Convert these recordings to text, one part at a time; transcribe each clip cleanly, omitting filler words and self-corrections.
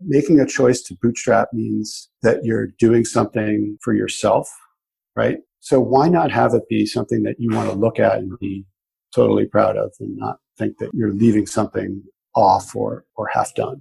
making a choice to bootstrap means that you're doing something for yourself, right? So why not have it be something that you want to look at and be totally proud of and not think that you're leaving something off or half done?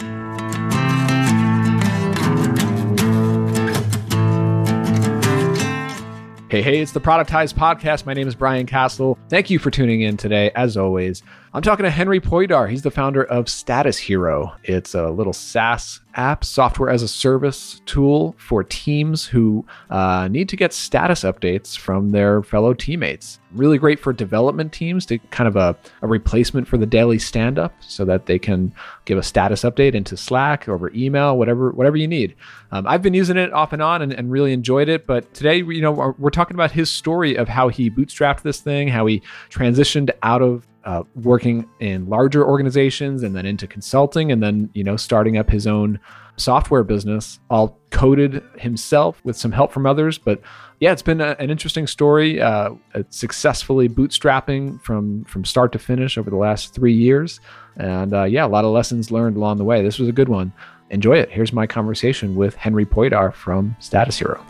Hey, it's the Productize Podcast. My name is Brian Castle. Thank you for tuning in today. As always, I'm talking to Henry Poydar. He's the founder of Status Hero. It's a little SaaS app, software as a service tool for teams who need to get status updates from their fellow teammates. Really great for development teams to kind of a replacement for the daily stand-up so that they can give a status update into Slack, over email, whatever you need. I've been using it off and on and really enjoyed it. But today, we're talking about his story of how he bootstrapped this thing, how he transitioned out of working in larger organizations and then into consulting and then, starting up his own software business, all coded himself with some help from others. But yeah, it's been an interesting story, successfully bootstrapping from start to finish over the last 3 years. And a lot of lessons learned along the way. This was a good one. Enjoy it. Here's my conversation with Henry Poydar from Status Hero.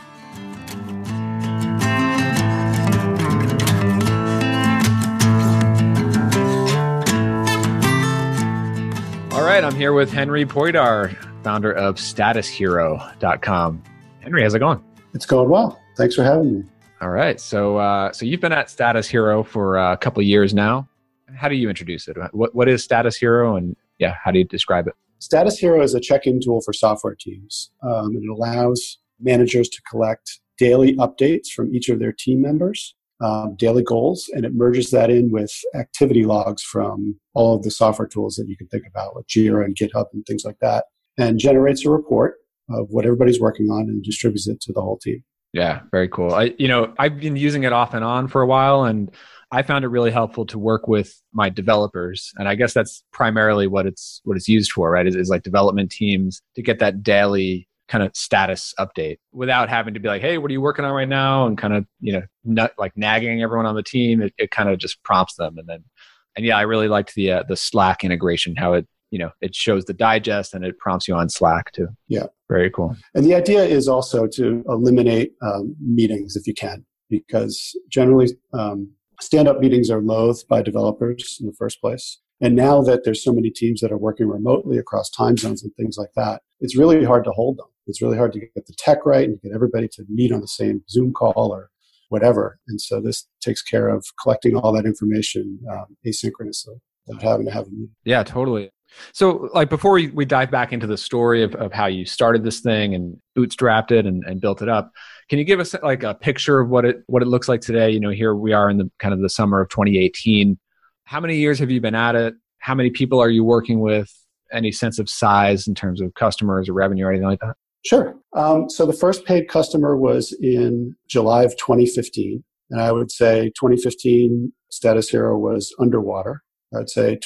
All right, I'm here with Henry Poydar, founder of StatusHero.com. Henry, how's it going? It's going well. Thanks for having me. All right, so you've been at Status Hero for a couple of years now. How do you introduce it? What is Status Hero, and how do you describe it? Status Hero is a check-in tool for software teams. It allows managers to collect daily updates from each of their team members, daily goals, and it merges that in with activity logs from all of the software tools that you can think about, like Jira and GitHub and things like that, and generates a report of what everybody's working on and distributes it to the whole team. Yeah, very cool. I've been using it off and on for a while, and I found it really helpful to work with my developers. And I guess that's primarily what it's used for, right? Is like development teams to get that daily kind of status update without having to be like, hey, what are you working on right now? And kind of, like nagging everyone on the team. It kind of just prompts them. And I really liked the Slack integration, how it shows the digest and it prompts you on Slack too. Yeah. Very cool. And the idea is also to eliminate meetings if you can, because generally stand-up meetings are loathed by developers in the first place. And now that there's so many teams that are working remotely across time zones and things like that, it's really hard to hold them. It's really hard to get the tech right and get everybody to meet on the same Zoom call or whatever. And so this takes care of collecting all that information asynchronously without having to have a meeting. Yeah, totally. So like before we dive back into the story of how you started this thing and bootstrapped it and built it up, can you give us like a picture of what it looks like today? Here we are in the kind of the summer of 2018. How many years have you been at it? How many people are you working with? Any sense of size in terms of customers or revenue or anything like that? Sure. So the first paid customer was in July of 2015. And I would say 2015, Status Hero was underwater. I'd say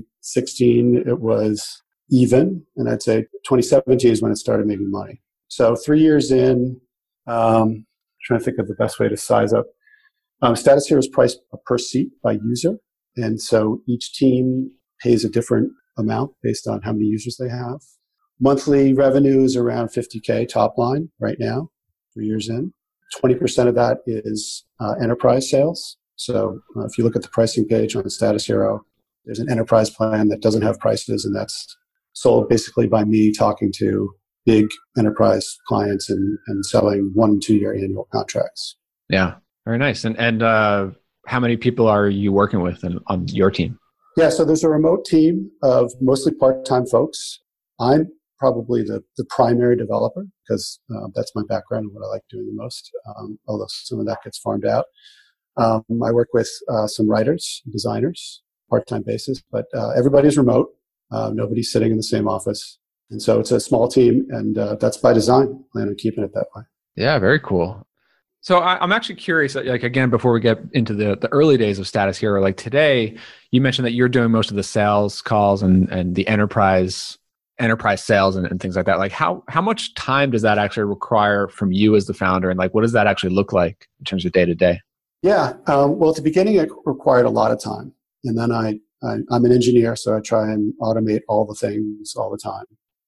2016, it was even. And I'd say 2017 is when it started making money. So 3 years in, trying to think of the best way to size up. Status Hero is priced per seat by user. And so each team pays a different amount based on how many users they have. Monthly revenue is around $50K top line right now, 3 years in. 20% of that is enterprise sales. So if you look at the pricing page on Status Hero, there's an enterprise plan that doesn't have prices, and that's sold basically by me talking to big enterprise clients and selling 1 2 year annual contracts. Yeah, very nice. And how many people are you working with on your team? Yeah, so there's a remote team of mostly part-time folks. I'm probably the primary developer because that's my background and what I like doing the most, although some of that gets farmed out. I work with some writers, designers, part-time basis, but everybody's remote. Nobody's sitting in the same office. And so it's a small team, and that's by design. I plan on keeping it that way. Yeah, very cool. So I'm actually curious, like, again, before we get into the early days of Status Hero, like today, you mentioned that you're doing most of the sales calls and the enterprise sales and things like that. Like how much time does that actually require from you as the founder? And like, what does that actually look like in terms of day to day? Yeah. Well, at the beginning, it required a lot of time. And then I'm an engineer, so I try and automate all the things all the time.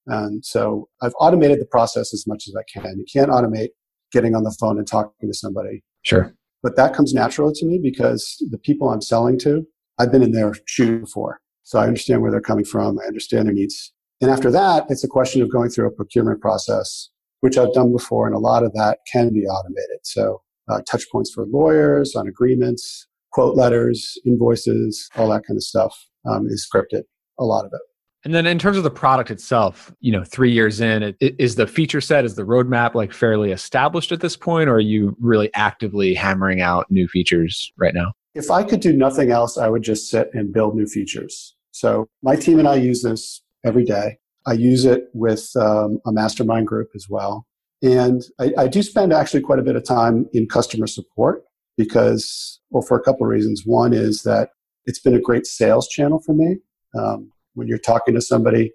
And so I've automated the process as much as I can. You can't automate getting on the phone and talking to somebody. Sure. But that comes natural to me because the people I'm selling to, I've been in their shoes before. So I understand where they're coming from. I understand their needs. And after that, it's a question of going through a procurement process, which I've done before. And a lot of that can be automated. So touch points for lawyers on agreements, quote letters, invoices, all that kind of stuff is scripted, a lot of it. And then in terms of the product itself, 3 years in, is the feature set, is the roadmap like fairly established at this point, or are you really actively hammering out new features right now? If I could do nothing else, I would just sit and build new features. So my team and I use this every day. I use it with a mastermind group as well. And I do spend actually quite a bit of time in customer support because, well, for a couple of reasons. One is that it's been a great sales channel for me. When you're talking to somebody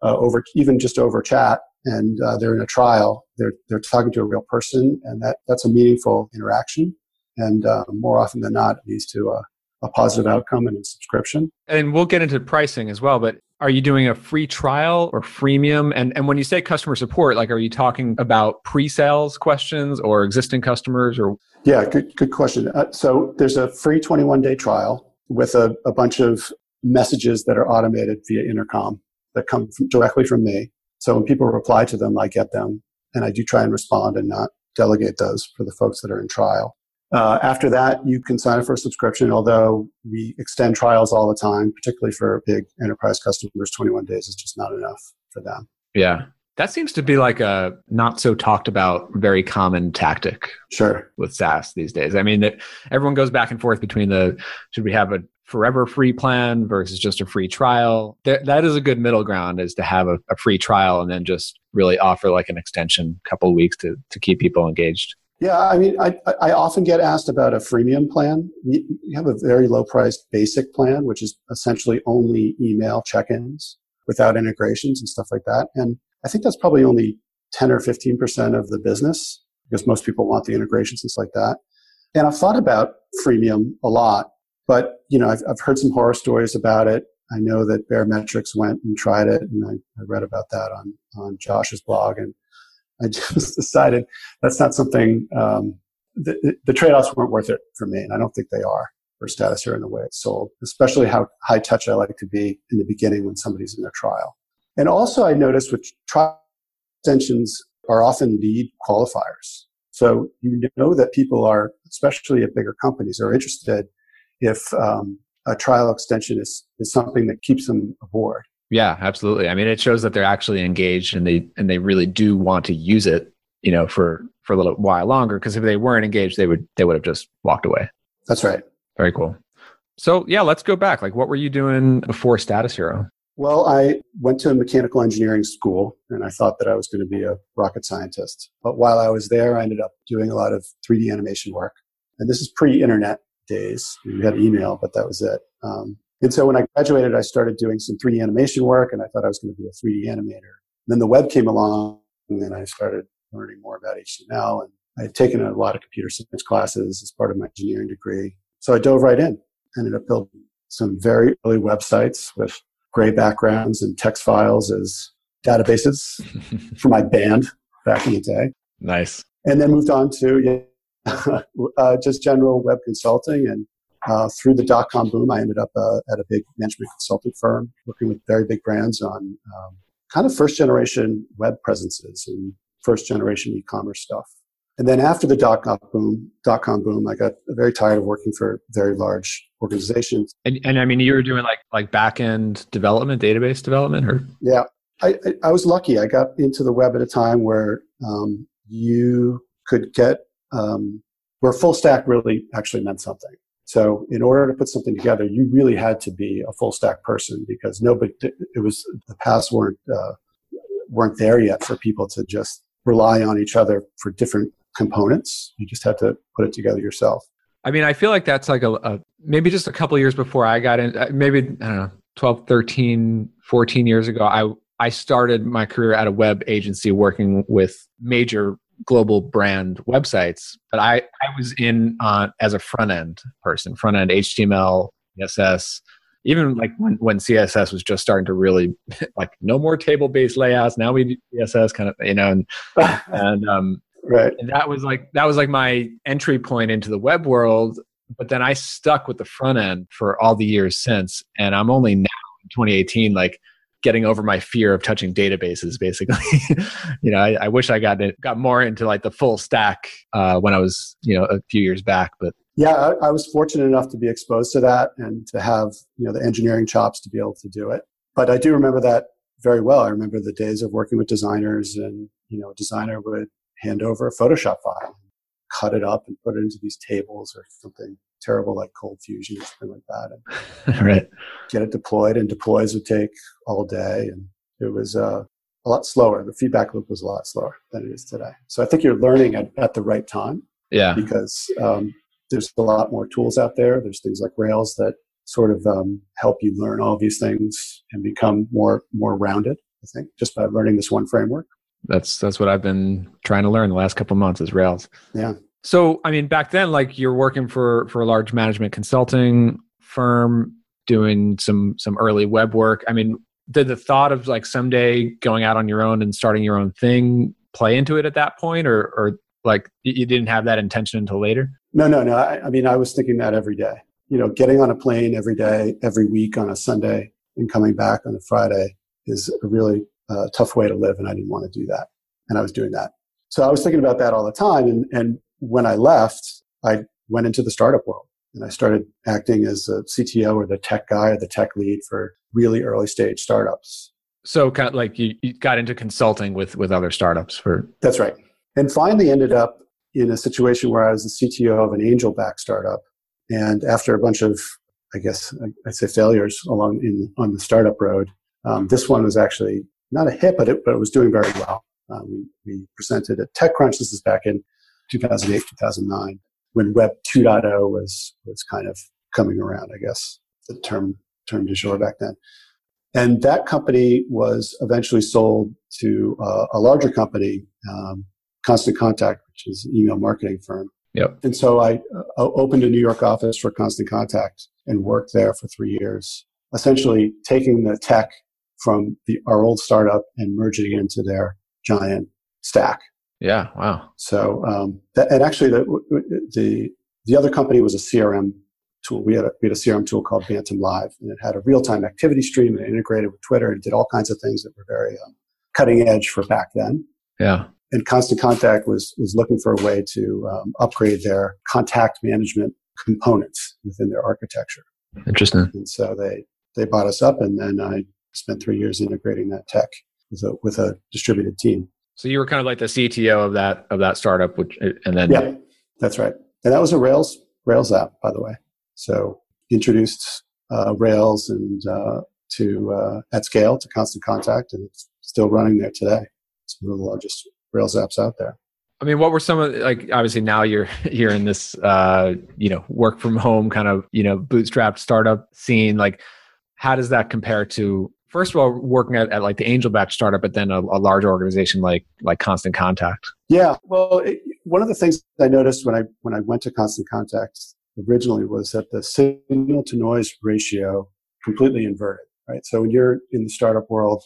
even just over chat and they're in a trial, they're talking to a real person, and that's a meaningful interaction. And more often than not, it leads to a positive outcome and a subscription. And we'll get into pricing as well, but are you doing a free trial or freemium? And when you say customer support, like, are you talking about pre-sales questions or existing customers? Or Yeah, good question. So there's a free 21-day trial with a bunch of messages that are automated via intercom that come directly from me. So when people reply to them, I get them, and I do try and respond and not delegate those for the folks that are in trial. After that, you can sign up for a subscription, although we extend trials all the time, particularly for big enterprise customers. 21 days is just not enough for them. Yeah. That seems to be like a not so talked about, very common tactic. Sure. With SaaS these days. I mean, everyone goes back and forth between should we have a forever free plan versus just a free trial? That is a good middle ground, is to have a free trial and then just really offer like an extension, couple of weeks to keep people engaged. Yeah, I mean, I often get asked about a freemium plan. We have a very low-priced basic plan, which is essentially only email check-ins without integrations and stuff like that. And I think that's probably only 10 or 15% of the business because most people want the integrations and stuff like that. And I've thought about freemium a lot, but I've heard some horror stories about it. I know that Baremetrics went and tried it, and I read about that on Josh's blog, and I just decided that's not something, the trade-offs weren't worth it for me, and I don't think they are for Status Hero in the way it's sold, especially how high touch I like to be in the beginning when somebody's in their trial. And also I noticed with trial extensions are often lead qualifiers. So that people are, especially at bigger companies, are interested if a trial extension is something that keeps them aboard. Yeah, absolutely. I mean, it shows that they're actually engaged and they really do want to use it, for a little while longer. Because if they weren't engaged, they would have just walked away. That's right. Very cool. So yeah, let's go back. Like, what were you doing before Status Hero? Well, I went to a mechanical engineering school, and I thought that I was going to be a rocket scientist. But while I was there, I ended up doing a lot of 3D animation work. And this is pre-internet days. We had email, but that was it. And so when I graduated, I started doing some 3D animation work, and I thought I was going to be a 3D animator. And then the web came along, and then I started learning more about HTML. And I had taken a lot of computer science classes as part of my engineering degree. So I dove right in, ended up building some very early websites with gray backgrounds and text files as databases for my band back in the day. Nice. And then moved on to just general web consulting. And through the dot-com boom, I ended up at a big management consulting firm working with very big brands on kind of first-generation web presences and first-generation e-commerce stuff. And then after the dot-com boom, I got very tired of working for very large organizations. And I mean, you were doing like back-end development, database development, or? Yeah, I was lucky. I got into the web at a time where you could get where full stack really actually meant something. So in order to put something together, you really had to be a full stack person because the paths weren't there yet for people to just rely on each other for different components. You just had to put it together yourself. I mean, I feel like that's like a maybe just a couple of years before I got in, maybe, I don't know, 12, 13, 14 years ago, I started my career at a web agency working with major global brand websites. But I was in as a front-end person, front-end HTML, CSS, even like when CSS was just starting to really like no more table-based layouts. Now we do CSS kind of, and right. and that was like my entry point into the web world. But then I stuck with the front end for all the years since, and I'm only now in 2018 like getting over my fear of touching databases. Basically, I wish I got more into like the full stack when I was a few years back. But yeah, I was fortunate enough to be exposed to that and to have the engineering chops to be able to do it. But I do remember that very well. I remember the days of working with designers, and a designer would hand over a Photoshop file, cut it up and put it into these tables or something terrible like Cold Fusion or something like that, and right. get it deployed. And deploys would take all day, and it was a lot slower. The feedback loop was a lot slower than it is today. So I think you're learning at the right time. Yeah. Because there's a lot more tools out there. There's things like Rails that sort of help you learn all these things and become more rounded, I think, just by learning this one framework. That's what I've been trying to learn the last couple of months is Rails. Yeah. So, I mean, back then, like you're working for a large management consulting firm, doing some early web work. I mean, did the thought of like someday going out on your own and starting your own thing play into it at that point, or like you didn't have that intention until later? No. I mean, I was thinking that every day. Getting on a plane every day, every week on a Sunday, and coming back on a Friday is a really tough way to live, and I didn't want to do that. And I was doing that. So I was thinking about that all the time. And when I left, I went into the startup world, and I started acting as a CTO or the tech guy or the tech lead for really early stage startups. So kind of like you got into consulting with other startups for... That's right. And finally ended up in a situation where I was the CTO of an angel-backed startup. And after a bunch of, I guess, I'd say failures on the startup road, this one was actually not a hit, but it was doing very well. We presented at TechCrunch. This is back in 2008, 2009, when Web 2.0 was kind of coming around, I guess, the term du jour back then. And that company was eventually sold to a larger company, Constant Contact, which is an email marketing firm. Yep. And so I opened a New York office for Constant Contact and worked there for 3 years, essentially taking the tech from our old startup and merging it into their giant stack. Yeah. Wow. So, and actually the other company was a CRM tool. We had a CRM tool called Bantam Live, and it had a real-time activity stream, and it integrated with Twitter and did all kinds of things that were very cutting edge for back then. Yeah. And Constant Contact was looking for a way to upgrade their contact management components within their architecture. Interesting. And so they bought us up, and then I spent 3 years integrating that tech with a distributed team. So you were kind of like the CTO of that startup, yeah, that's right. And that was a Rails app, by the way. So introduced Rails and at scale to Constant Contact, and it's still running there today. It's one of the largest Rails apps out there. I mean, what were some of obviously now you're in this work from home kind of bootstrapped startup scene. Like, how does that compare to, first of all, working at like the angel-backed startup, but then a large organization like Constant Contact? Yeah, well, one of the things I noticed when I went to Constant Contact originally was that the signal to noise ratio completely inverted. Right, so when you're in the startup world,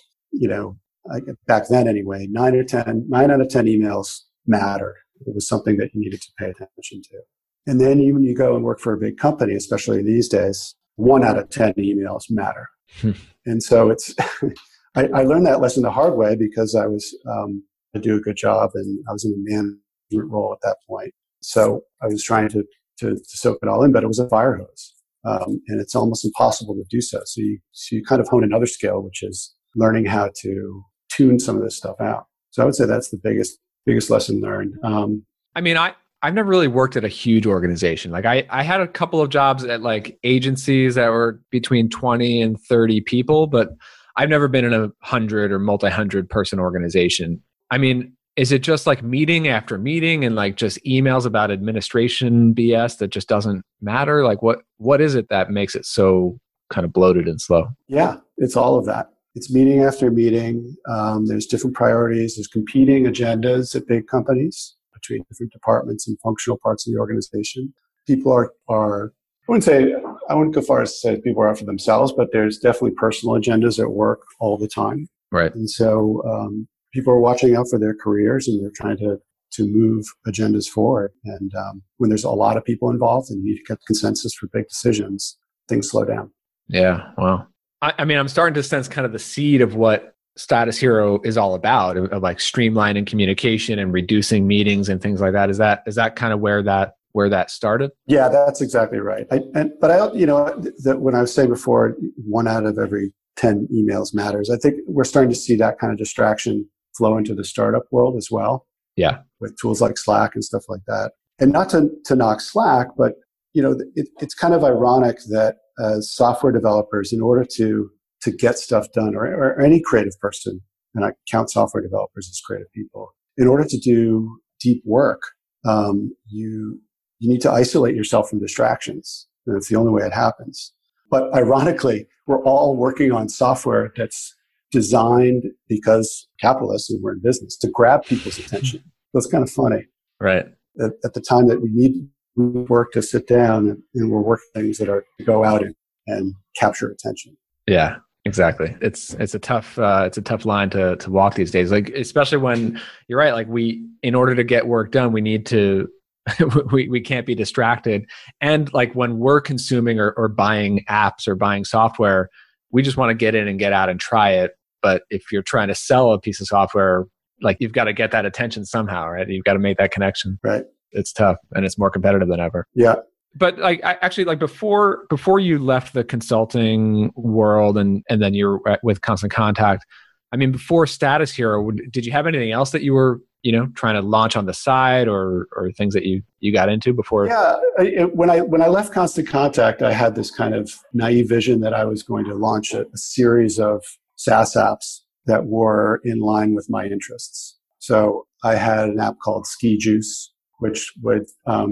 back then anyway, 9 out of 10 emails mattered. It was something that you needed to pay attention to. And then when you go and work for a big company, especially these days, 1 out of 10 emails matter. And so it's, I learned that lesson the hard way because I was to do a good job, and I was in a management role at that point. So I was trying to soak it all in, but it was a fire hose. And it's almost impossible to do so. So you kind of hone another skill, which is learning how to tune some of this stuff out. So I would say that's the biggest lesson learned. I mean, I've never really worked at a huge organization. Like I had a couple of jobs at like agencies that were between 20 and 30 people, but I've never been in 100 or multi-100 person organization. I mean, is it just like meeting after meeting and like just emails about administration BS that just doesn't matter? Like what is it that makes it so kind of bloated and slow? Yeah, it's all of that. It's meeting after meeting. There's different priorities. There's competing agendas at big companies between different departments and functional parts of the organization. People are I wouldn't say I wouldn't go far as to say people are out for themselves, but there's definitely personal agendas at work all the time. Right. And so people are watching out for their careers and they're trying to move agendas forward. And when there's a lot of people involved and you need to get consensus for big decisions, things slow down. Yeah. Well, I mean, I'm starting to sense kind of the seed of what Status Hero is all about, of like streamlining communication and reducing meetings and things like that. Is that kind of where that started? Yeah, that's exactly right. When I was saying before, 1 out of every 10 emails matters. I think we're starting to see that kind of distraction flow into the startup world as well. Yeah. With tools like Slack and stuff like that. And not to knock Slack, but it's kind of ironic that as software developers, in order to get stuff done, or any creative person, and I count software developers as creative people, in order to do deep work, you need to isolate yourself from distractions. And it's the only way it happens. But ironically, we're all working on software that's designed, because capitalists, and we're in business, to grab people's attention. So it's kind of funny. Right. At the time that we need work to sit down and we're working things that are to go out and capture attention. Yeah, exactly. It's a tough line to walk these days. Like, especially when you're right, like in order to get work done, we need to, we can't be distracted. And like when we're consuming or buying apps or buying software, we just want to get in and get out and try it. But if you're trying to sell a piece of software, like you've got to get that attention somehow, right? You've got to make that connection. Right. It's tough and it's more competitive than ever. Yeah. But like before you left the consulting world and then you were with Constant Contact, I mean, before Status Hero, did you have anything else that you were, trying to launch on the side or things that you got into before? Yeah. When I left Constant Contact, I had this kind of naive vision that I was going to launch a series of SaaS apps that were in line with my interests. So I had an app called Ski Juice, which would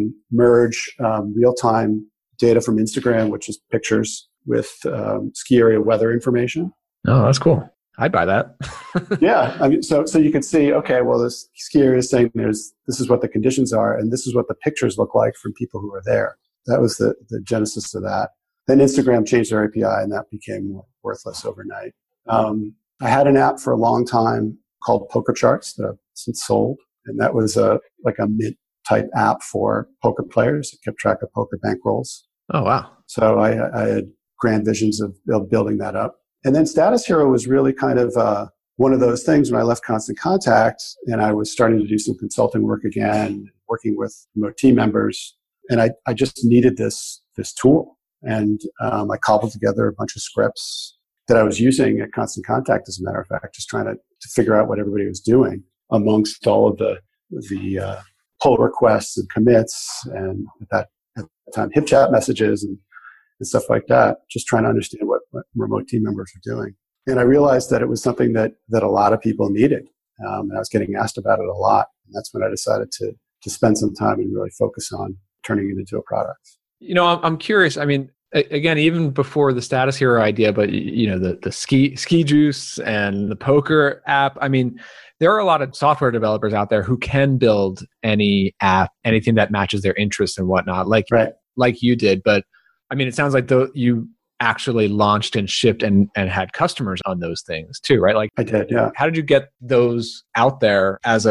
merge real-time data from Instagram, which is pictures, with ski area weather information. Oh, that's cool. I'd buy that. Yeah. I mean, so you could see, okay, well, this ski area is saying this is what the conditions are, and this is what the pictures look like from people who are there. That was the genesis of that. Then Instagram changed their API, and that became worthless overnight. I had an app for a long time called Poker Charts that I've since sold, and that was like a Mint-type app for poker players. It kept track of poker bankrolls. Oh, wow. So I had grand visions of building that up. And then Status Hero was really kind of one of those things when I left Constant Contact, and I was starting to do some consulting work again, working with remote team members, and I just needed this tool. And I cobbled together a bunch of scripts that I was using at Constant Contact, as a matter of fact, just trying to figure out what everybody was doing amongst all of the pull requests and commits, and at the time, HipChat messages and stuff like that, just trying to understand what remote team members were doing. And I realized that it was something that a lot of people needed. And I was getting asked about it a lot. And that's when I decided to spend some time and really focus on turning it into a product. I'm curious. I mean, again, even before the Status Hero idea, but the ski juice and the poker app. I mean, there are a lot of software developers out there who can build any app, anything that matches their interests and whatnot, like you did. But I mean, it sounds like you actually launched and shipped and had customers on those things too, right? Like I did, yeah. How did you get those out there as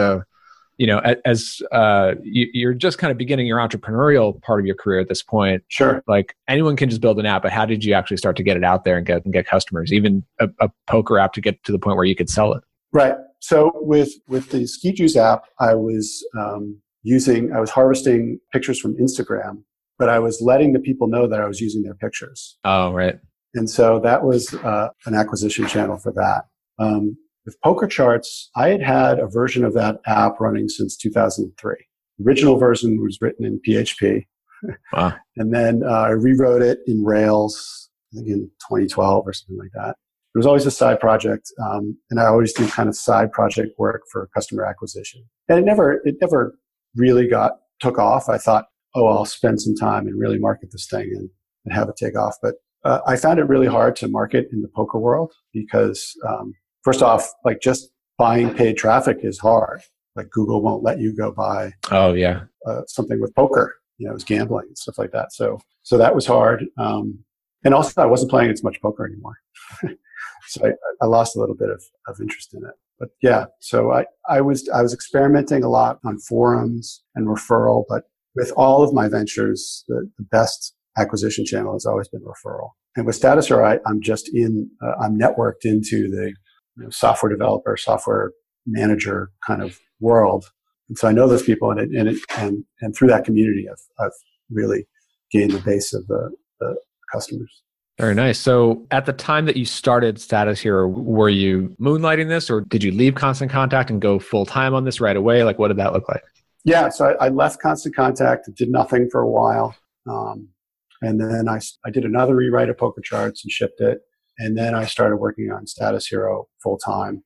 you're just kind of beginning your entrepreneurial part of your career at this point? Sure. Like anyone can just build an app, but how did you actually start to get it out there and get customers, even a poker app, to get to the point where you could sell it? Right. So with the Ski Juice app, I was harvesting pictures from Instagram, but I was letting the people know that I was using their pictures. Oh, right. And so that was an acquisition channel for that. With Poker Charts, I had a version of that app running since 2003. The original version was written in PHP. Wow. And then I rewrote it in Rails, I think in 2012 or something like that. It was always a side project, and I always do kind of side project work for customer acquisition. And it never really took off. I thought, I'll spend some time and really market this thing and have it take off. But I found it really hard to market in the poker world because, first off, like just buying paid traffic is hard. Like Google won't let you go buy something with poker. It's gambling and stuff like that. So So that was hard. And also I wasn't playing as much poker anymore. So I lost a little bit of interest in it. But yeah, so I was experimenting a lot on forums and referral, but with all of my ventures, the best acquisition channel has always been referral. And with Status Hero, I'm networked into the software developer, software manager kind of world. And so I know those people, and through that community, I've really gained the base of the customers. Very nice. So at the time that you started Status Hero, were you moonlighting this, or did you leave Constant Contact and go full time on this right away? Like, what did that look like? Yeah, so I left Constant Contact, did nothing for a while. And then I did another rewrite of Poker Charts and shipped it. And then I started working on Status Hero full time.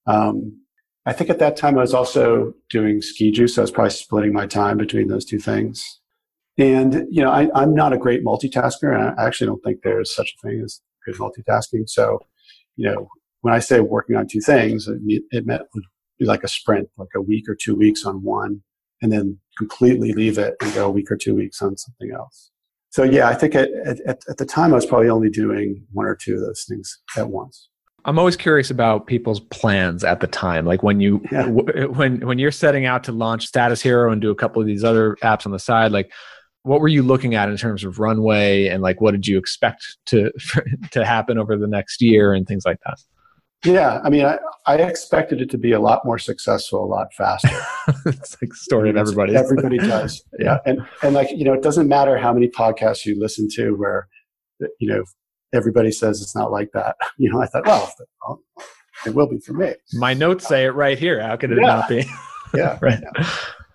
I think at that time I was also doing Ski Juice. So I was probably splitting my time between those two things. And, I'm not a great multitasker. And I actually don't think there's such a thing as good multitasking. So, when I say working on two things, it meant would be like a sprint, like a week or 2 weeks on one, and then completely leave it and go a week or 2 weeks on something else. So yeah, I think at the time I was probably only doing one or two of those things at once. I'm always curious about people's plans at the time. Like when when you're setting out to launch Status Hero and do a couple of these other apps on the side, like what were you looking at in terms of runway, and like what did you expect to happen over the next year and things like that? Yeah, I mean, I expected it to be a lot more successful, a lot faster. It's like the story of everybody. Everybody does. Yeah. And like, it doesn't matter how many podcasts you listen to where, everybody says it's not like that. I thought, well, it will be for me. My notes say it right here. How could it not be? Yeah. Right. Yeah.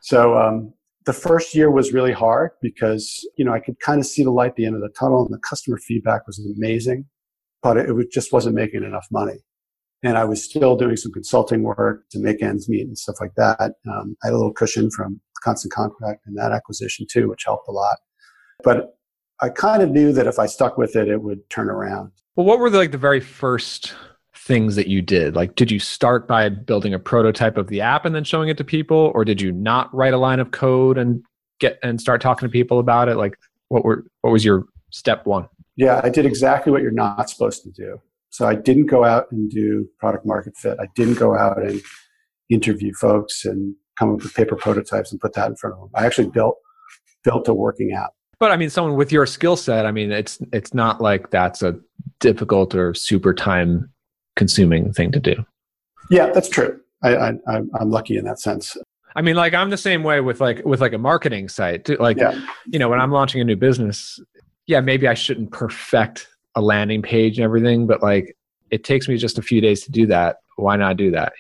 So the first year was really hard because, I could kind of see the light at the end of the tunnel, and the customer feedback was amazing, but it just wasn't making enough money. And I was still doing some consulting work to make ends meet and stuff like that. I had a little cushion from Constant Contact and that acquisition too, which helped a lot. But I kind of knew that if I stuck with it, it would turn around. Well, what were the very first things that you did? Like, did you start by building a prototype of the app and then showing it to people? Or did you not write a line of code and start talking to people about it? Like, what was your step one? Yeah, I did exactly what you're not supposed to do. So I didn't go out and do product market fit. I didn't go out and interview folks and come up with paper prototypes and put that in front of them. I actually built a working app. But I mean, someone with your skill set, I mean, it's not like that's a difficult or super time consuming thing to do. Yeah, that's true. I'm lucky in that sense. I mean, like I'm the same way with a marketing site. Like, when I'm launching a new business, yeah, maybe I shouldn't perfect a landing page and everything, but like it takes me just a few days to do that. Why not do that?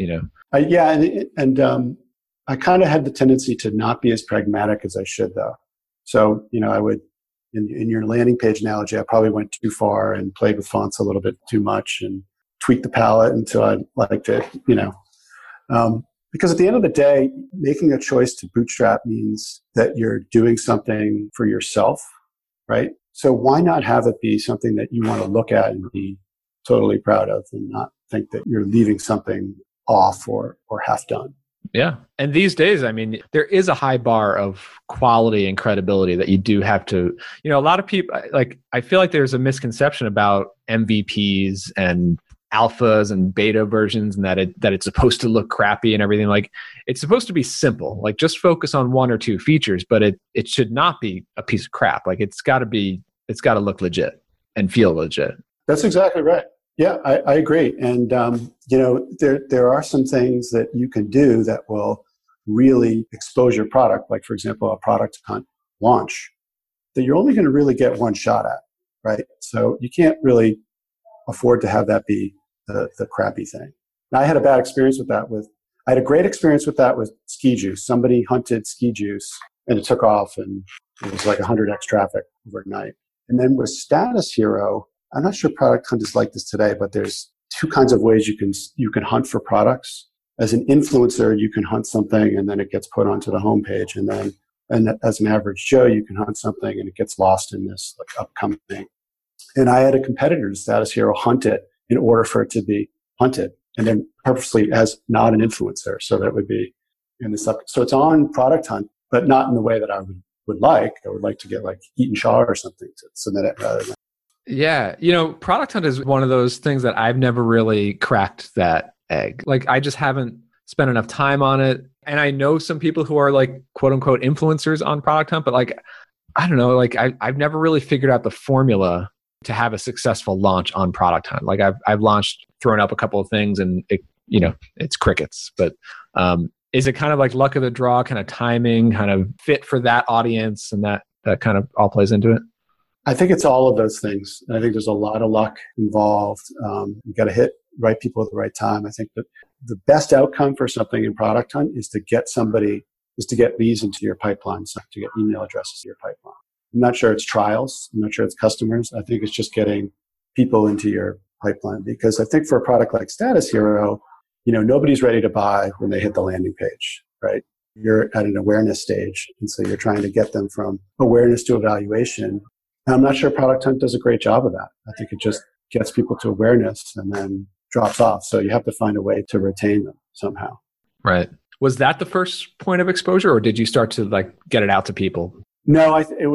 I kind of had the tendency to not be as pragmatic as I should, though. So I would, in your landing page analogy, I probably went too far and played with fonts a little bit too much and tweaked the palette until I liked it. Because at the end of the day, making a choice to bootstrap means that you're doing something for yourself, right? So why not have it be something that you want to look at and be totally proud of, and not think that you're leaving something off or half done? Yeah. And these days, I mean, there is a high bar of quality and credibility that you do have to, a lot of people, like, I feel like there's a misconception about MVPs and alphas and beta versions, and that it's supposed to look crappy and everything. Like, it's supposed to be simple, like just focus on one or two features, but it should not be a piece of crap. Like it's got to look legit and feel legit. That's exactly right. Yeah, I agree. And, there are some things that you can do that will really expose your product. Like, for example, a product hunt launch that you're only going to really get one shot at, right? So you can't really afford to have that be the crappy thing. Now, I had a bad experience with that. I had a great experience with that with Ski Juice. Somebody hunted Ski Juice and it took off, and it was like 100x traffic overnight. And then with Status Hero, I'm not sure Product Hunt is like this today, but there's two kinds of ways you can hunt for products. As an influencer, you can hunt something and then it gets put onto the homepage, and as an average Joe, you can hunt something and it gets lost in this like upcoming thing. And I had a competitor to Status Hero hunt it in order for it to be hunted, and then purposely as not an influencer, so that it would be in this up. So it's on Product Hunt, but not in the way that I would like. I would like to get like Eaton Shaw or something to submit it rather than. Yeah. Product Hunt is one of those things that I've never really cracked that egg. Like I just haven't spent enough time on it. And I know some people who are like quote unquote influencers on Product Hunt, but like, I don't know, like I've never really figured out the formula to have a successful launch on Product Hunt. Like I've launched, thrown up a couple of things and it's crickets, but is it kind of like luck of the draw, kind of timing, kind of fit for that audience, and that kind of all plays into it? I think it's all of those things. I think there's a lot of luck involved. You got to hit right people at the right time. I think that the best outcome for something in Product Hunt is to get leads into your pipeline, so to get email addresses to your pipeline. I'm not sure it's trials. I'm not sure it's customers. I think it's just getting people into your pipeline, because I think for a product like Status Hero, nobody's ready to buy when they hit the landing page, right? You're at an awareness stage. And so you're trying to get them from awareness to evaluation. And I'm not sure Product Hunt does a great job of that. I think it just gets people to awareness and then drops off. So you have to find a way to retain them somehow. Right. Was that the first point of exposure, or did you start to like get it out to people? No,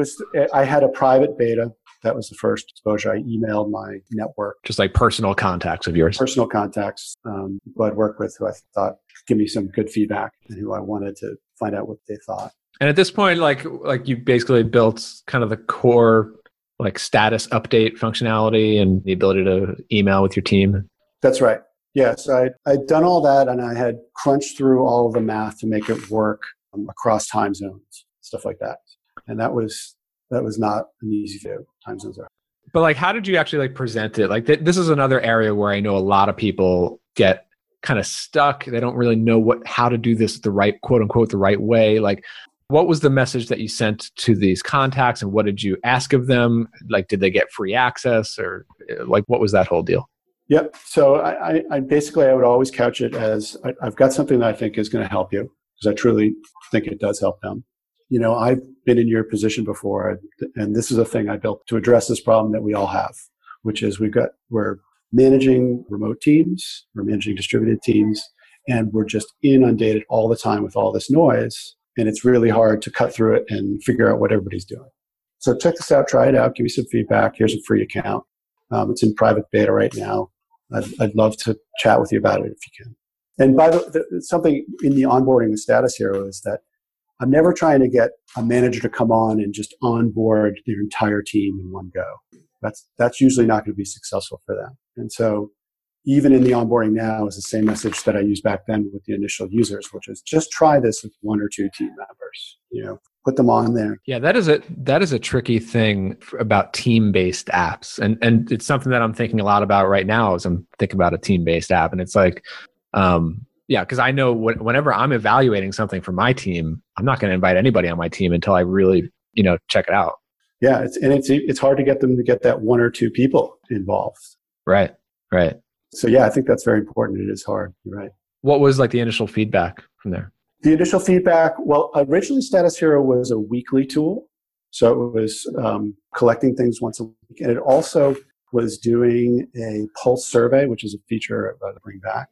I had a private beta. That was the first exposure. I emailed my network. Just like personal contacts of yours? Personal contacts who I'd worked with, who I thought give me some good feedback and who I wanted to find out what they thought. And at this point, like you basically built kind of the core like status update functionality and the ability to email with your team. That's right. Yes, I'd done all that, and I had crunched through all of the math to make it work across time zones, stuff like that. And that was not an easy to do. Time zones are. But like, how did you actually like present it? Like this is another area where I know a lot of people get kind of stuck. They don't really know how to do this the right, quote unquote, the right way. Like, what was the message that you sent to these contacts, and what did you ask of them? Like, did they get free access, or like, what was that whole deal? Yep. So I basically, I would always couch it as I've got something that I think is going to help you, because I truly think it does help them. I've been in your position before, and this is a thing I built to address this problem that we all have, which is we're managing remote teams, we're managing distributed teams, and we're just inundated all the time with all this noise, and it's really hard to cut through it and figure out what everybody's doing. So check this out, try it out, give me some feedback. Here's a free account. It's in private beta right now. I'd love to chat with you about it if you can. And by something in the onboarding with Status Hero is that I'm never trying to get a manager to come on and just onboard their entire team in one go. That's usually not going to be successful for them. And so even in the onboarding now is the same message that I used back then with the initial users, which is just try this with one or two team members, put them on there. Yeah, that is a tricky thing about team-based apps. And it's something that I'm thinking a lot about right now as I'm thinking about a team-based app. And it's like, because I know whenever I'm evaluating something for my team, I'm not going to invite anybody on my team until I really, check it out. Yeah, it's hard to get them to get that one or two people involved. Right. So yeah, I think that's very important. It is hard. You're right. What was like the initial feedback from there? The initial feedback, well, originally Status Hero was a weekly tool. So it was collecting things once a week. And it also was doing a pulse survey, which is a feature I'd rather bring back.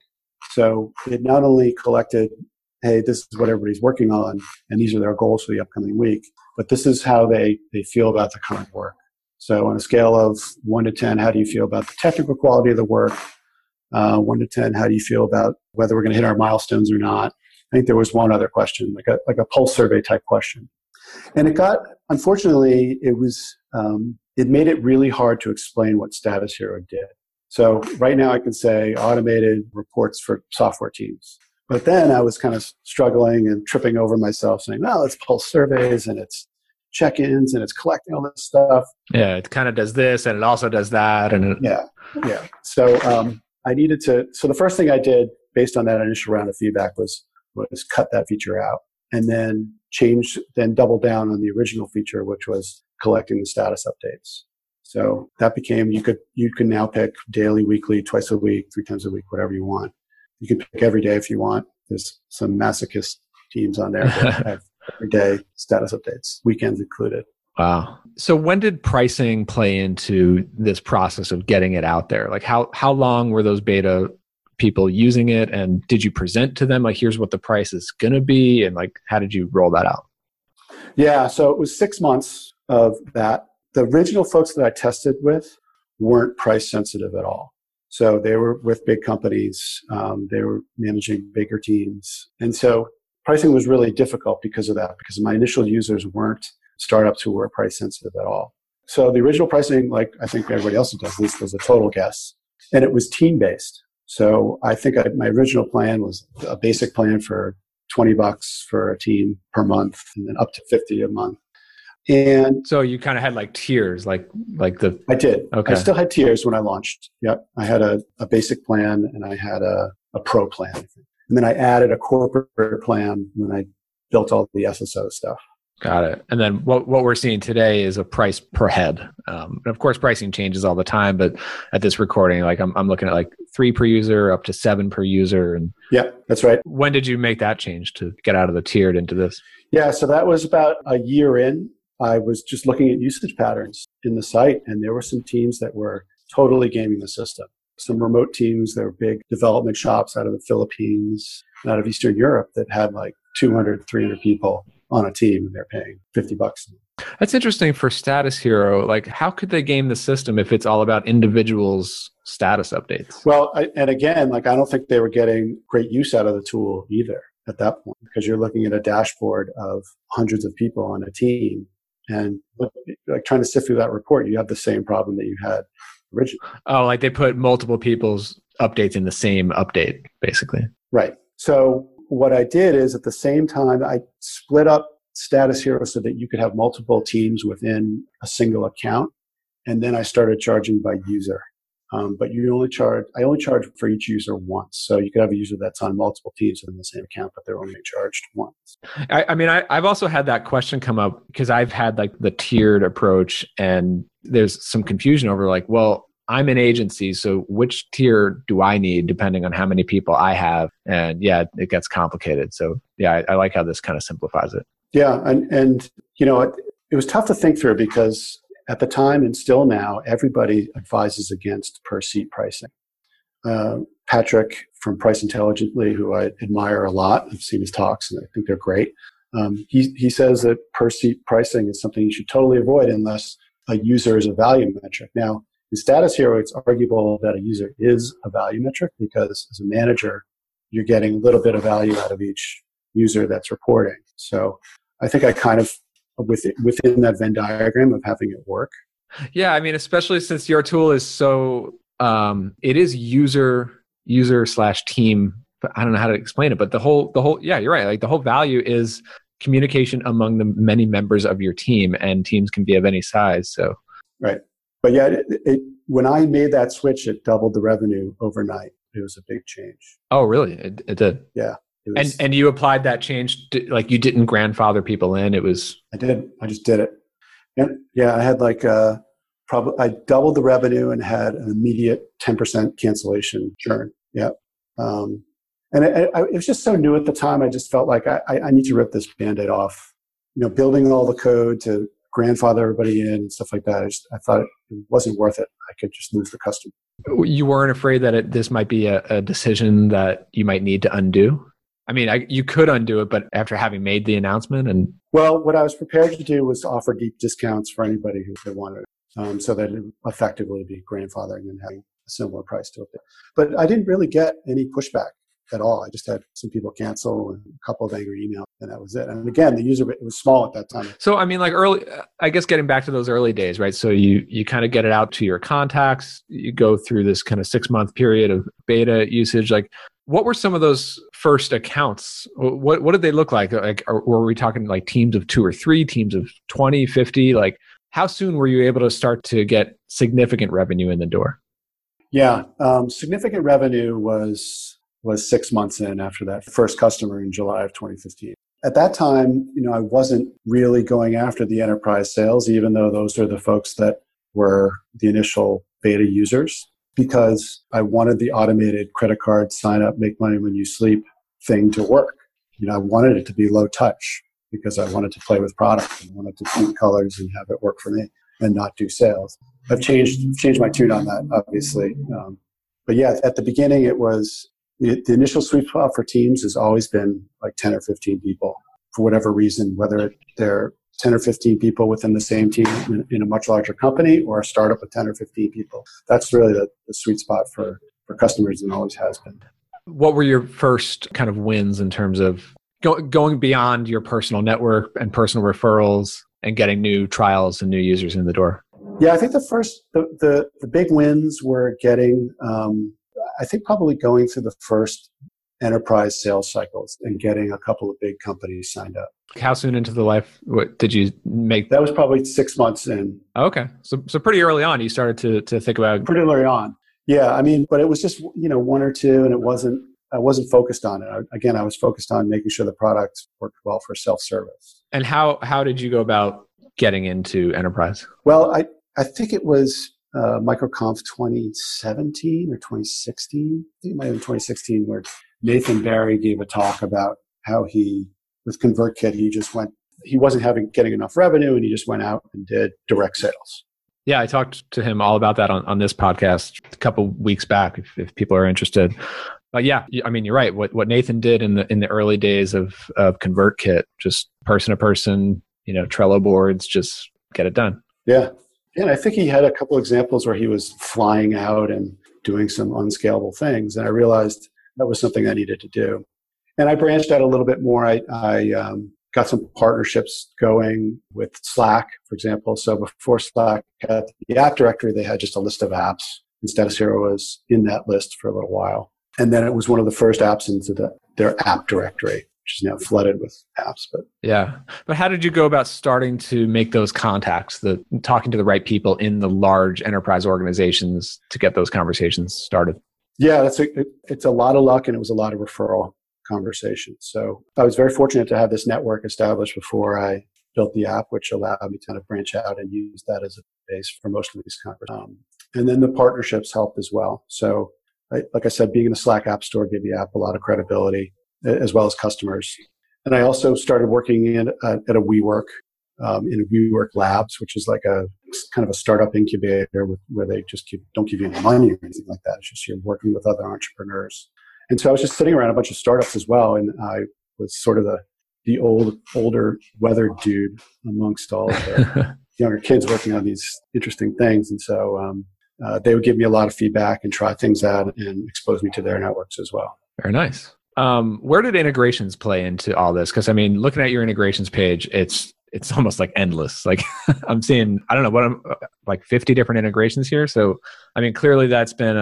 So it not only collected, hey, this is what everybody's working on, and these are their goals for the upcoming week, but this is how they feel about the current work. So on a scale of 1 to 10, how do you feel about the technical quality of the work? 1 to 10, how do you feel about whether we're going to hit our milestones or not? I think there was one other question, like a pulse survey type question. And unfortunately, it made it really hard to explain what Status Hero did. So right now I can say automated reports for software teams. But then I was kind of struggling and tripping over myself saying, no, it's pulse surveys and it's check-ins and it's collecting all this stuff. Yeah, it kind of does this and it also does that. And Yeah. So so the first thing I did based on that initial round of feedback was cut that feature out and then double down on the original feature, which was collecting the status updates. So that became, you can now pick daily, weekly, twice a week, 3 times a week, whatever you want. You can pick every day if you want. There's some masochist teams on there that have every day status updates, weekends included. Wow. So when did pricing play into this process of getting it out there? Like how long were those beta people using it? And did you present to them, like, here's what the price is going to be? And like, how did you roll that out? Yeah, so it was 6 months of that. The original folks that I tested with weren't price sensitive at all. So they were with big companies. They were managing bigger teams. And so pricing was really difficult because of that, because my initial users weren't startups who were price sensitive at all. So the original pricing, like I think everybody else does, this was a total guess. And it was team based. So I think my original plan was a basic plan for $20 for a team per month, and then up to 50 a month. And so you kind of had like tiers, like the. I did. Okay. I still had tiers when I launched. Yep. I had a basic plan and I had a pro plan. And then I added a corporate plan when I built all the SSO stuff. Got it. And then what we're seeing today is a price per head. And of course, pricing changes all the time, but at this recording, like I'm looking at like 3 per user up to 7 per user. And yeah, that's right. When did you make that change to get out of the tiered into this? Yeah, so that was about a year in. I was just looking at usage patterns in the site, and there were some teams that were totally gaming the system. Some remote teams, there were big development shops out of the Philippines, out of Eastern Europe that had like 200, 300 people on a team, and they're paying $50. That's interesting for Status Hero. Like, how could they game the system if it's all about individuals' status updates? Well, and again, like I don't think they were getting great use out of the tool either at that point, because you're looking at a dashboard of hundreds of people on a team, and like trying to sift through that report, you have the same problem that you had originally. Oh, like they put multiple people's updates in the same update, basically. Right. So what I did is at the same time, I split up Status Hero so that you could have multiple teams within a single account. And then I started charging by user. But I only charge for each user once. So you could have a user that's on multiple teams in the same account, but they're only charged once. I mean, I've also had that question come up because I've had like the tiered approach, and there's some confusion over like, well, I'm an agency, so which tier do I need depending on how many people I have? And yeah, it gets complicated. So yeah, I like how this kind of simplifies it. Yeah. And you know, it was tough to think through because at the time and still now, everybody advises against per seat pricing. Patrick from Price Intelligently, who I admire a lot, I've seen his talks and I think they're great. He says that per seat pricing is something you should totally avoid unless a user is a value metric. Now, in Status Hero, it's arguable that a user is a value metric because as a manager, you're getting a little bit of value out of each user that's reporting. So I think I kind of, within that Venn diagram of having it work. Yeah, I mean, especially since your tool is so, it is user / team. But I don't know how to explain it, but the whole, yeah, you're right. Like the whole value is communication among the many members of your team, and teams can be of any size. So right, but yeah, when I made that switch, it doubled the revenue overnight. It was a big change. Oh, really? It did. Yeah. And you applied that change, like you didn't grandfather people in. It was. I did. I just did it. And yeah, I had like I doubled the revenue and had an immediate 10% cancellation churn. Yeah. And it was just so new at the time. I just felt like I need to rip this Band-Aid off. You know, building all the code to grandfather everybody in and stuff like that. I thought it wasn't worth it. I could just lose the customer. You weren't afraid that this might be a decision that you might need to undo? I mean, you could undo it, but after having made the announcement and... Well, what I was prepared to do was offer deep discounts for anybody who wanted it, so that it would effectively be grandfathering and having a similar price to it. But I didn't really get any pushback at all. I just had some people cancel and a couple of angry emails, and that was it. And again, the user, it was small at that time. So, I mean, like I guess getting back to those early days, right? So you kind of get it out to your contacts, you go through this kind of 6-month period of beta usage. Like, what were some of those first accounts? What did they look like? Like, were we talking like teams of 2 or 3, teams of 20, 50? Like, how soon were you able to start to get significant revenue in the door? Yeah, significant revenue was 6 months in after that first customer in July of 2015. At that time, you know, I wasn't really going after the enterprise sales, even though those are the folks that were the initial beta users, because I wanted the automated credit card sign up, make money when you sleep thing to work. You know, I wanted it to be low touch because I wanted to play with product and wanted to paint colors and have it work for me and not do sales. I've changed my tune on that, obviously. But yeah, at the beginning, it was the initial sweet spot for teams has always been like 10 or 15 people for whatever reason, whether they're 10 or 15 people within the same team in a much larger company, or a startup with 10 or 15 people. That's really the sweet spot for customers, and always has been. What were your first kind of wins in terms of going beyond your personal network and personal referrals and getting new trials and new users in the door? Yeah, I think the big wins were getting, I think probably going through the first enterprise sales cycles and getting a couple of big companies signed up. How soon into the life what did you make? That was probably 6 months in. Okay. So pretty early on, you started to think about. Pretty early on. Yeah. I mean, but it was just, one or two, and I wasn't focused on it. I was focused on making sure the product worked well for self-service. And how did you go about getting into enterprise? Well, I think it was MicroConf 2017 or 2016. I think it might have been 2016, where Nathan Barry gave a talk about how with ConvertKit, he wasn't getting enough revenue, and he just went out and did direct sales. Yeah, I talked to him all about that on this podcast a couple weeks back, if people are interested. But yeah, I mean, you're right. What Nathan did in the early days of ConvertKit, just person to person, Trello boards, just get it done. Yeah. And I think he had a couple examples where he was flying out and doing some unscalable things. And I realized that was something I needed to do. And I branched out a little bit more. I got some partnerships going with Slack, for example. So before Slack had the app directory, they had just a list of apps. And Status Hero was in that list for a little while. And then it was one of the first apps into their app directory, which is now flooded with apps. But how did you go about starting to make those contacts, talking to the right people in the large enterprise organizations to get those conversations started? Yeah, it's a lot of luck, and it was a lot of referral conversations. So I was very fortunate to have this network established before I built the app, which allowed me to kind of branch out and use that as a base for most of these conversations. And then the partnerships helped as well. So like I said, being in the Slack App Store gave the app a lot of credibility, as well as customers. And I also started working at a WeWork, in WeWork Labs, which is like a kind of a startup incubator where they just don't give you any money or anything like that. It's just you're working with other entrepreneurs. And so I was just sitting around a bunch of startups as well, and I was sort of the older weathered dude amongst all of the younger kids working on these interesting things. And so they would give me a lot of feedback and try things out and expose me to their networks as well. Very nice. Where did integrations play into all this? Because I mean, looking at your integrations page, it's almost like endless. Like I'm seeing, I don't know, like 50 different integrations here. So I mean, clearly that's been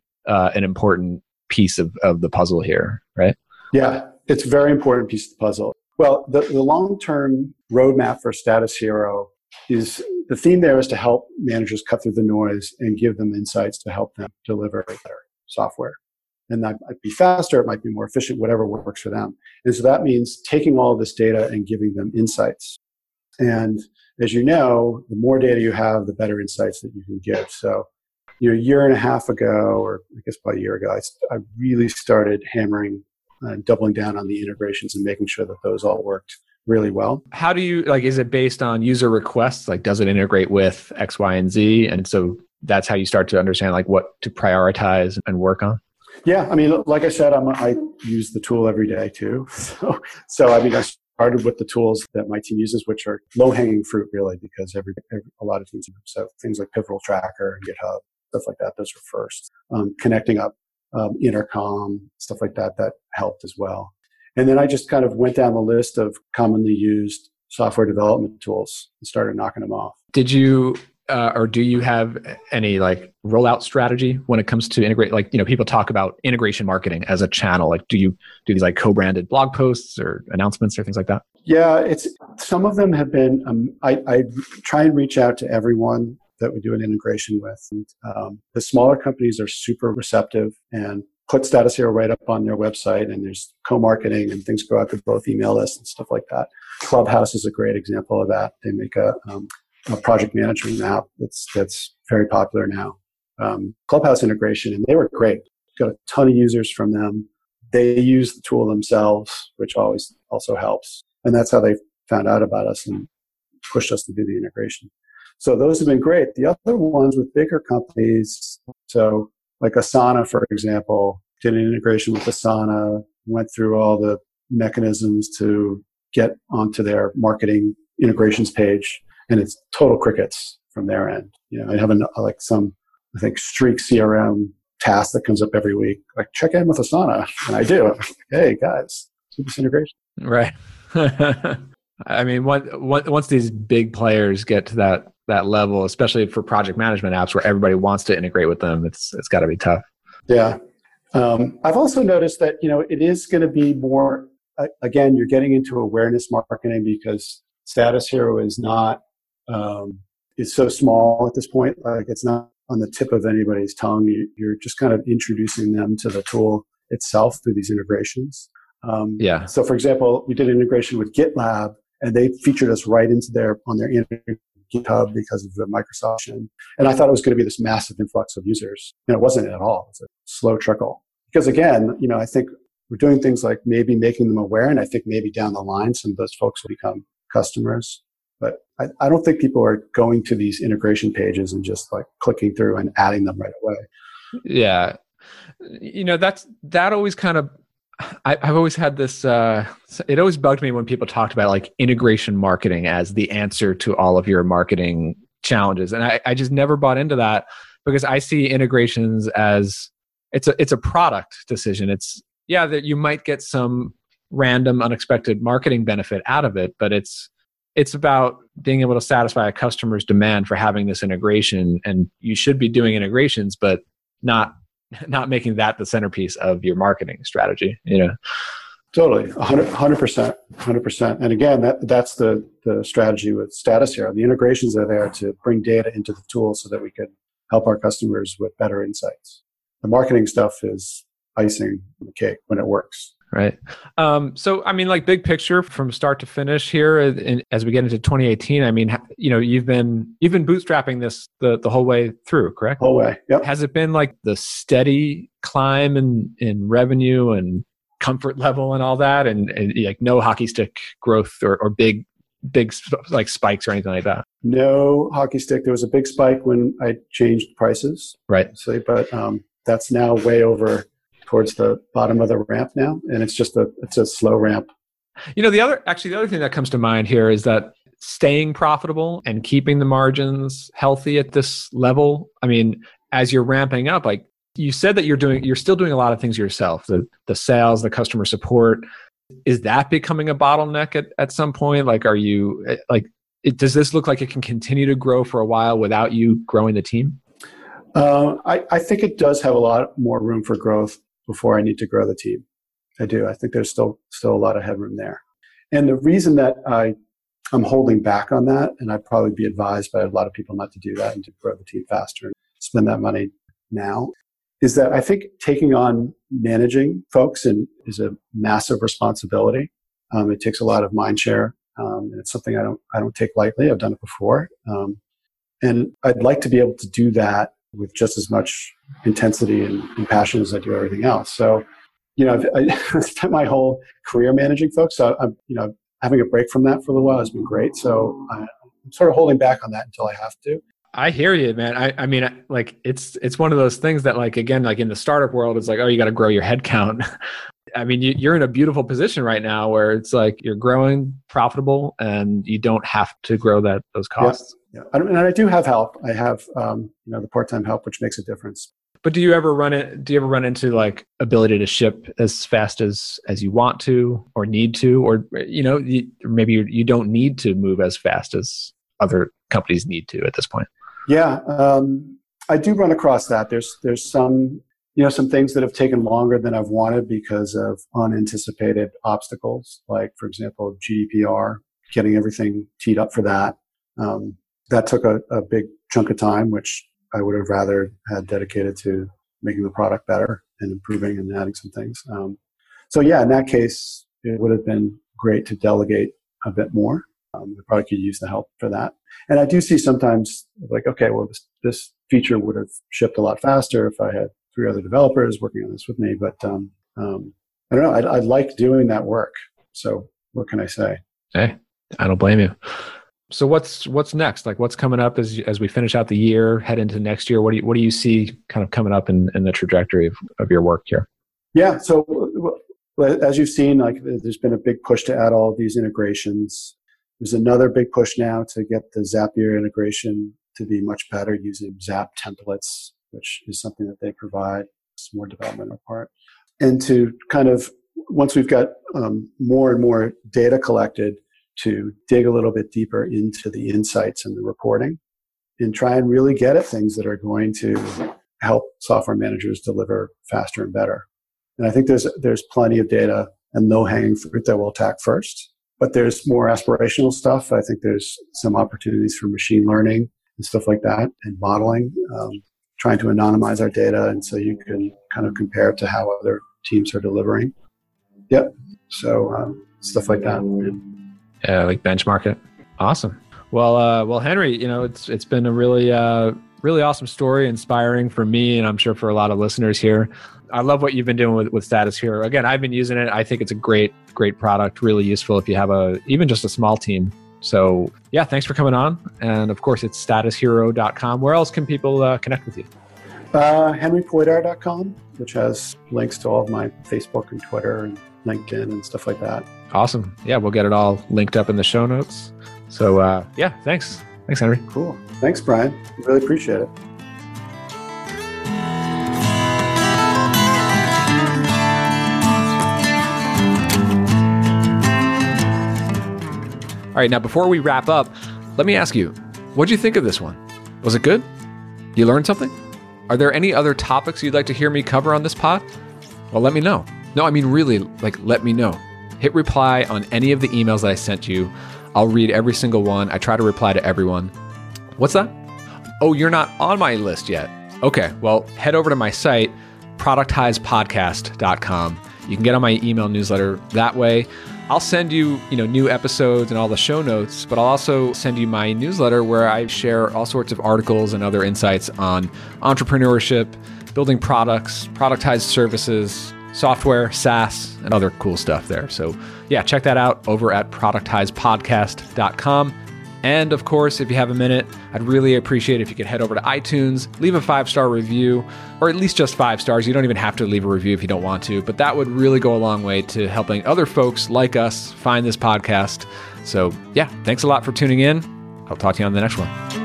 an important piece of the puzzle here, right? Yeah, it's a very important piece of the puzzle. Well, the long-term roadmap for Status Hero is the theme there is to help managers cut through the noise and give them insights to help them deliver better software. And that might be faster, it might be more efficient, whatever works for them. And so that means taking all of this data and giving them insights. And as you know, the more data you have, the better insights that you can give. So, a year and a half ago, or I guess about a year ago, I really started hammering and doubling down on the integrations and making sure that those all worked really well. How do you, is it based on user requests? Like, does it integrate with X, Y, and Z? And so that's how you start to understand what to prioritize and work on? Yeah. I mean, like I said, I use the tool every day too. So I mean, I started with the tools that my team uses, which are low-hanging fruit really, because a lot of teams use them. So things like Pivotal Tracker and GitHub, stuff like that, those are first. Connecting up Intercom, stuff like that helped as well. And then I just kind of went down the list of commonly used software development tools and started knocking them off. Did you or do you have any rollout strategy when it comes to integrate? People talk about integration marketing as a channel. Do you do these cobranded blog posts or announcements or things like that? Yeah, some of them have been. I try and reach out to everyone that we do an integration with. And, the smaller companies are super receptive and put Status Hero right up on their website, and there's co-marketing and things go out to both email lists and stuff like that. Clubhouse is a great example of that. They make a project management app that's very popular now. Clubhouse integration, and they were great. Got a ton of users from them. They use the tool themselves, which always also helps. And that's how they found out about us and pushed us to do the integration. So those have been great. The other ones with bigger companies, so like Asana, for example, did an integration with Asana, went through all the mechanisms to get onto their marketing integrations page, and it's total crickets from their end. I have I think Streak CRM task that comes up every week, like check in with Asana, and I do. Hey guys, do this integration. Right. I mean, once these big players get to that level, especially for project management apps where everybody wants to integrate with them, it's got to be tough. Yeah. I've also noticed that, it is going to be more, again, you're getting into awareness marketing because Status Hero is not, it's so small at this point. Like it's not on the tip of anybody's tongue. You're just kind of introducing them to the tool itself through these integrations. So for example, we did an integration with GitLab and they featured us right into on their GitHub because of the Microsoft. And I thought it was going to be this massive influx of users. And it wasn't at all. It's a slow trickle. Because again, I think we're doing things like maybe making them aware. And I think maybe down the line, some of those folks will become customers. But I don't think people are going to these integration pages and just like clicking through and adding them right away. Yeah. That always kind of, I've always had this, it always bugged me when people talked about like integration marketing as the answer to all of your marketing challenges. And I just never bought into that because I see integrations as it's a product decision. That you might get some random unexpected marketing benefit out of it, but it's about being able to satisfy a customer's demand for having this integration. And you should be doing integrations, but not making that the centerpiece of your marketing strategy, Totally. 100%. And again, that's the strategy with Status Hero. The integrations are there to bring data into the tool so that we can help our customers with better insights. The marketing stuff is icing on the cake when it works. Right. So, I mean, like big picture from start to finish here, as we get into 2018, I mean, you've been bootstrapping this the whole way through, correct? Whole way. Yep. Has it been like the steady climb in revenue and comfort level and all that, and like no hockey stick growth or big like spikes or anything like that? No hockey stick. There was a big spike when I changed prices, right? Obviously, but that's now way over towards the bottom of the ramp now, and it's a slow ramp. The other thing that comes to mind here is that staying profitable and keeping the margins healthy at this level. I mean, as you're ramping up, like you said that you're still doing a lot of things yourself, the sales, the customer support. Is that becoming a bottleneck at some point? Like, are you does this look like it can continue to grow for a while without you growing the team? I think it does have a lot more room for growth before I need to grow the team. I do. I think there's still a lot of headroom there. And the reason that I'm holding back on that, and I'd probably be advised by a lot of people not to do that and to grow the team faster and spend that money now, is that I think taking on managing folks is a massive responsibility. It takes a lot of mind share, and it's something I don't take lightly. I've done it before. And I'd like to be able to do that with just as much intensity and passion as I do everything else. So, I've spent my whole career managing folks. So I'm, having a break from that for a little while has been great. So I'm sort of holding back on that until I have to. I hear you, man. I mean, like it's one of those things that, like, again, like in the startup world, it's like, oh, you got to grow your head count. I mean, you're in a beautiful position right now where it's like you're growing, profitable, and you don't have to grow those costs. Yeah. And I do have help. I have, the part-time help, which makes a difference. But do you ever run into like ability to ship as fast as you want to or need to, or maybe you don't need to move as fast as other companies need to at this point? Yeah, I do run across that. There's some things that have taken longer than I've wanted because of unanticipated obstacles, like, for example, GDPR, getting everything teed up for that. That took a big chunk of time, which I would have rather had dedicated to making the product better and improving and adding some things. So yeah, in that case, it would have been great to delegate a bit more. We probably could use the help for that. And I do see sometimes like, okay, well, this feature would have shipped a lot faster if I had 3 other developers working on this with me. But I don't know. I like doing that work. So what can I say? Hey, I don't blame you. So what's next? Like, what's coming up as we finish out the year, head into next year? What do you see kind of coming up in the trajectory of your work here? Yeah. So as you've seen, like, there's been a big push to add all of these integrations. There's another big push now to get the Zapier integration to be much better using Zap templates, which is something that they provide. It's more development on our part. And to kind of, once we've got more and more data collected, to dig a little bit deeper into the insights and the reporting and try and really get at things that are going to help software managers deliver faster and better. And I think there's plenty of data and low-hanging fruit that we'll attack first. But there's more aspirational stuff. I think there's some opportunities for machine learning and stuff like that, and modeling, trying to anonymize our data, and so you can kind of compare it to how other teams are delivering. Yep. So stuff like that. Like benchmark it. Awesome. Well, Henry, it's been a really awesome story, inspiring for me, and I'm sure for a lot of listeners here. I love what you've been doing with Status Hero. Again, I've been using it. I think it's a great product, really useful if you have even just a small team. So yeah, thanks for coming on. And of course, it's statushero.com. Where else can people connect with you? HenryPoydar.com, which has links to all of my Facebook and Twitter and LinkedIn and stuff like that. Awesome. Yeah, we'll get it all linked up in the show notes. So yeah, thanks. Thanks, Henry. Cool. Thanks, Brian. Really appreciate it. All right, now before we wrap up, let me ask you, what'd you think of this one? Was it good? You learned something? Are there any other topics you'd like to hear me cover on this pod? Well, let me know. No, I mean really, let me know. Hit reply on any of the emails that I sent you. I'll read every single one. I try to reply to everyone. What's that? Oh, you're not on my list yet. Okay, well, head over to my site, productizepodcast.com. You can get on my email newsletter that way. I'll send you, new episodes and all the show notes, but I'll also send you my newsletter where I share all sorts of articles and other insights on entrepreneurship, building products, productized services, software, SaaS, and other cool stuff there. So yeah, check that out over at productizepodcast.com. And of course, if you have a minute, I'd really appreciate it if you could head over to iTunes, leave a 5-star review, or at least just 5 stars. You don't even have to leave a review if you don't want to, but that would really go a long way to helping other folks like us find this podcast. So yeah, thanks a lot for tuning in. I'll talk to you on the next one.